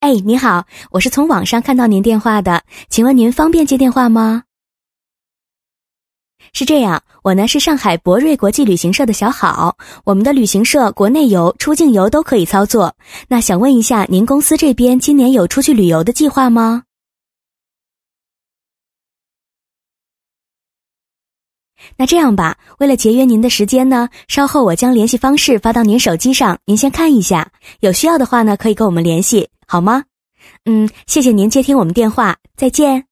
哎，你好，我是从网上看到您电话的，请问您方便接电话吗？是这样，我呢是上海博瑞国际旅行社的小好，我们的旅行社国内游、出境游都可以操作。那想问一下，您公司这边今年有出去旅游的计划吗？那这样吧，为了节约您的时间呢，稍后我将联系方式发到您手机上，您先看一下，有需要的话呢，可以跟我们联系，好吗？谢谢您接听我们电话，再见。